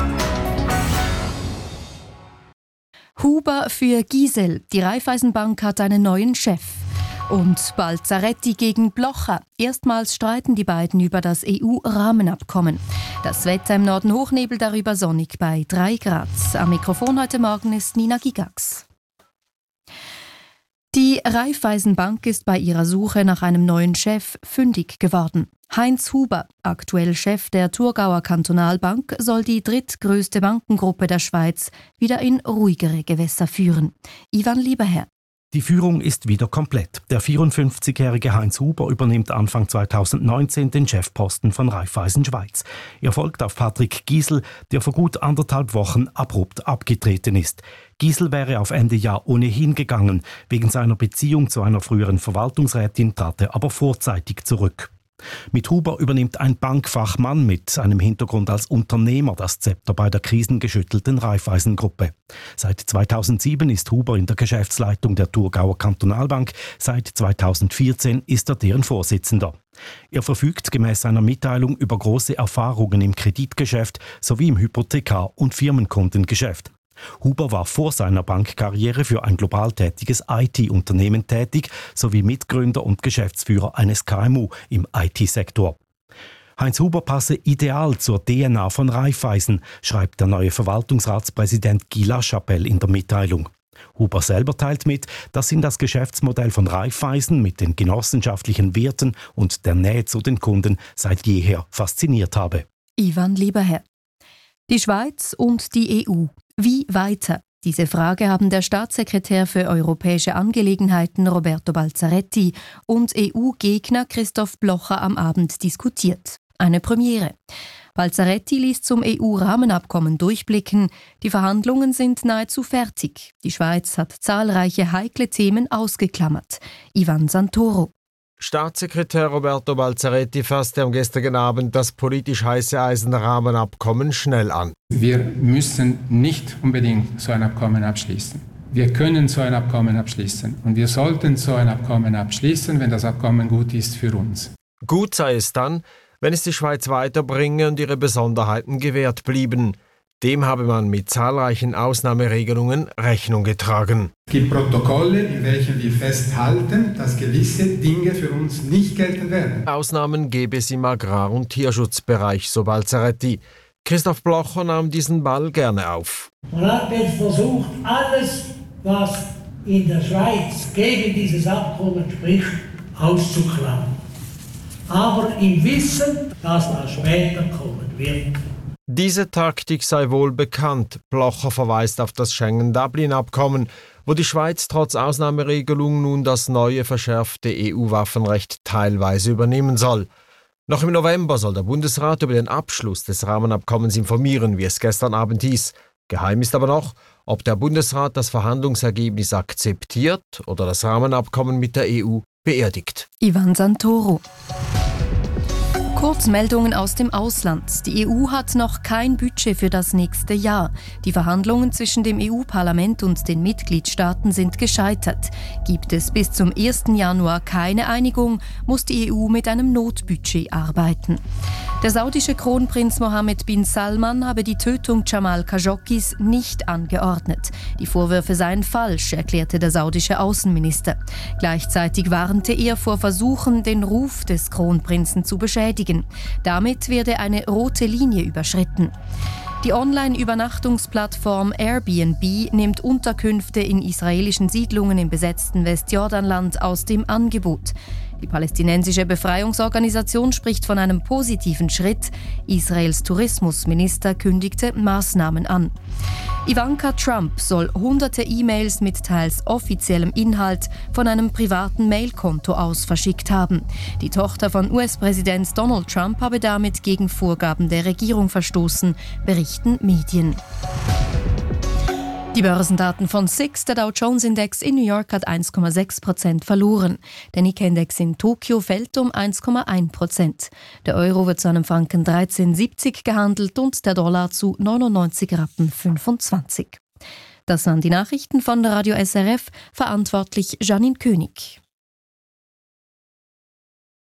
Huber für Gisel. Die Raiffeisenbank hat einen neuen Chef. Und Balzaretti gegen Blocher. Erstmals streiten die beiden über das EU-Rahmenabkommen. Das Wetter im Norden Hochnebel, darüber sonnig bei 3 Grad. Am Mikrofon heute Morgen ist Nina Gigax. Die Raiffeisenbank ist bei ihrer Suche nach einem neuen Chef fündig geworden. Heinz Huber, aktuell Chef der Thurgauer Kantonalbank, soll die drittgrößte Bankengruppe der Schweiz wieder in ruhigere Gewässer führen. Ivan Lieberherr. Die Führung ist wieder komplett. Der 54-jährige Heinz Huber übernimmt Anfang 2019 den Chefposten von Raiffeisen Schweiz. Er folgt auf Patrick Gisel, der vor gut 1,5 Wochen abrupt abgetreten ist. Gisel wäre auf Ende Jahr ohnehin gegangen. Wegen seiner Beziehung zu einer früheren Verwaltungsrätin trat er aber vorzeitig zurück. Mit Huber übernimmt ein Bankfachmann mit seinem Hintergrund als Unternehmer das Zepter bei der krisengeschüttelten Raiffeisen-Gruppe. Seit 2007 ist Huber in der Geschäftsleitung der Thurgauer Kantonalbank, seit 2014 ist er deren Vorsitzender. Er verfügt gemäß seiner Mitteilung über große Erfahrungen im Kreditgeschäft sowie im Hypothekar- und Firmenkundengeschäft. Huber war vor seiner Bankkarriere für ein global tätiges IT-Unternehmen tätig, sowie Mitgründer und Geschäftsführer eines KMU im IT-Sektor. Heinz Huber passe ideal zur DNA von Raiffeisen, schreibt der neue Verwaltungsratspräsident Guy Lachapelle in der Mitteilung. Huber selber teilt mit, dass ihn das Geschäftsmodell von Raiffeisen mit den genossenschaftlichen Werten und der Nähe zu den Kunden seit jeher fasziniert habe. Ivan Lieberherr. Die Schweiz und die EU. Wie weiter? Diese Frage haben der Staatssekretär für europäische Angelegenheiten Roberto Balzaretti und EU-Gegner Christoph Blocher am Abend diskutiert. Eine Premiere. Balzaretti ließ zum EU-Rahmenabkommen durchblicken. Die Verhandlungen sind nahezu fertig. Die Schweiz hat zahlreiche heikle Themen ausgeklammert. Ivan Santoro. Staatssekretär Roberto Balzaretti fasste am gestrigen Abend das politisch heiße Eisen-Rahmenabkommen schnell an. Wir müssen nicht unbedingt so ein Abkommen abschließen. Wir können so ein Abkommen abschließen und wir sollten so ein Abkommen abschließen, wenn das Abkommen gut ist für uns. Gut sei es dann, wenn es die Schweiz weiterbringe und ihre Besonderheiten gewährt blieben. Dem habe man mit zahlreichen Ausnahmeregelungen Rechnung getragen. Es gibt Protokolle, in welchen wir festhalten, dass gewisse Dinge für uns nicht gelten werden. Ausnahmen gäbe es im Agrar- und Tierschutzbereich, so Balzaretti. Christoph Blocher nahm diesen Ball gerne auf. Man hat jetzt versucht, alles, was in der Schweiz gegen dieses Abkommen spricht, auszuklammern. Aber im Wissen, dass das später kommen wird. Diese Taktik sei wohl bekannt. Blocher verweist auf das Schengen-Dublin-Abkommen, wo die Schweiz trotz Ausnahmeregelung nun das neue verschärfte EU-Waffenrecht teilweise übernehmen soll. Noch im November soll der Bundesrat über den Abschluss des Rahmenabkommens informieren, wie es gestern Abend hieß. Geheim ist aber noch, ob der Bundesrat das Verhandlungsergebnis akzeptiert oder das Rahmenabkommen mit der EU beerdigt. Ivan Santoro. Kurzmeldungen aus dem Ausland. Die EU hat noch kein Budget für das nächste Jahr. Die Verhandlungen zwischen dem EU-Parlament und den Mitgliedstaaten sind gescheitert. Gibt es bis zum 1. Januar keine Einigung, muss die EU mit einem Notbudget arbeiten. Der saudische Kronprinz Mohammed bin Salman habe die Tötung Jamal Khashoggis nicht angeordnet. Die Vorwürfe seien falsch, erklärte der saudische Außenminister. Gleichzeitig warnte er vor Versuchen, den Ruf des Kronprinzen zu beschädigen. Damit werde eine rote Linie überschritten. Die Online-Übernachtungsplattform Airbnb nimmt Unterkünfte in israelischen Siedlungen im besetzten Westjordanland aus dem Angebot. Die palästinensische Befreiungsorganisation spricht von einem positiven Schritt. Israels Tourismusminister kündigte Maßnahmen an. Ivanka Trump soll hunderte E-Mails mit teils offiziellem Inhalt von einem privaten Mailkonto aus verschickt haben. Die Tochter von US-Präsident Donald Trump habe damit gegen Vorgaben der Regierung verstoßen, berichten Medien. Die Börsendaten von SIX, der Dow-Jones-Index in New York hat 1,6% verloren. Der Nikkei-Index in Tokio fällt um 1,1%. Der Euro wird zu einem Franken 13,70 gehandelt und der Dollar zu 99,25 Rappen. Das waren die Nachrichten von Radio SRF, verantwortlich Janine König.